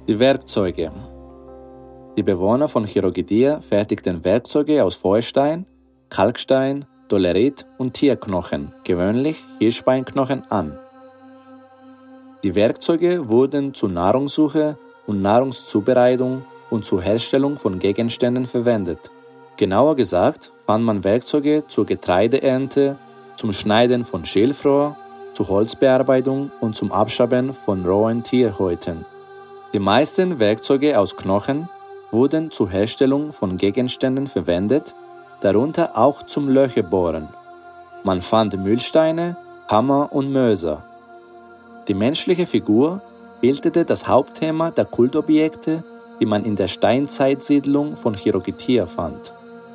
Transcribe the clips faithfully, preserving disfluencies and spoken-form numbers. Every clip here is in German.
Die Werkzeuge. Die Bewohner von Chirogidea fertigten Werkzeuge aus Feuerstein, Kalkstein, Dolerit und Tierknochen, gewöhnlich Hirschbeinknochen, an. Die Werkzeuge wurden zur Nahrungssuche und Nahrungszubereitung und zur Herstellung von Gegenständen verwendet. Genauer gesagt fand man Werkzeuge zur Getreideernte, zum Schneiden von Schilfrohr, zur Holzbearbeitung und zum Abschaben von rohen Tierhäuten. Die meisten Werkzeuge aus Knochen wurden zur Herstellung von Gegenständen verwendet, darunter auch zum Löcherbohren. Man fand Mühlsteine, Hammer und Mörser. Die menschliche Figur bildete das Hauptthema der Kultobjekte, die man in der Steinzeitsiedlung von Chirogidea fand.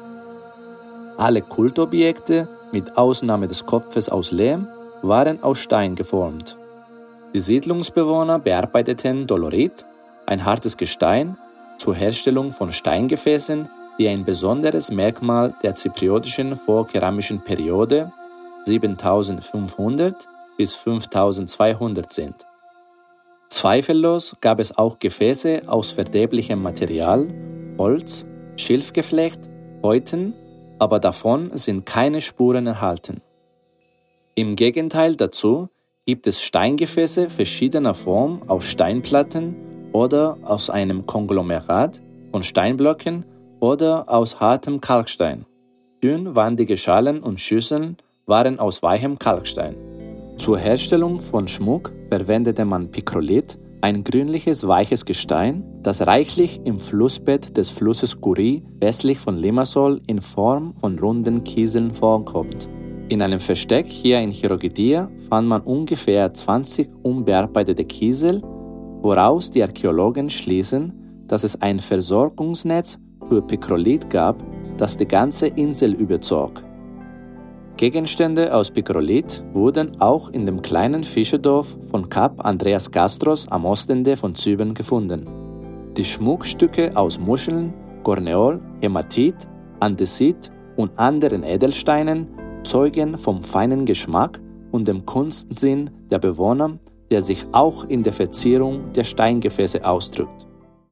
Alle Kultobjekte, mit Ausnahme des Kopfes aus Lehm, waren aus Stein geformt. Die Siedlungsbewohner bearbeiteten Dolorit, ein hartes Gestein, zur Herstellung von Steingefäßen, die ein besonderes Merkmal der zypriotischen vorkeramischen Periode siebentausendfünfhundert bis fünftausendzweihundert sind. Zweifellos gab es auch Gefäße aus verderblichem Material, Holz, Schilfgeflecht, Häuten, aber davon sind keine Spuren erhalten. Im Gegenteil dazu gibt es Steingefäße verschiedener Form aus Steinplatten oder aus einem Konglomerat von Steinblöcken oder aus hartem Kalkstein. Dünnwandige Schalen und Schüsseln waren aus weichem Kalkstein. Zur Herstellung von Schmuck verwendete man Pikrolit, ein grünliches, weiches Gestein, das reichlich im Flussbett des Flusses Kuri westlich von Limassol in Form von runden Kieseln vorkommt. In einem Versteck hier in Chirogidea fand man ungefähr zwanzig unbearbeitete Kiesel, woraus die Archäologen schließen, dass es ein Versorgungsnetz für Pikrolit gab, das die ganze Insel überzog. Gegenstände aus Pikrolit wurden auch in dem kleinen Fischerdorf von Kap Andreas Kastros am Ostende von Zypern gefunden. Die Schmuckstücke aus Muscheln, Korneol, Hämatit, Andesit und anderen Edelsteinen zeugen vom feinen Geschmack und dem Kunstsinn der Bewohner, der sich auch in der Verzierung der Steingefäße ausdrückt.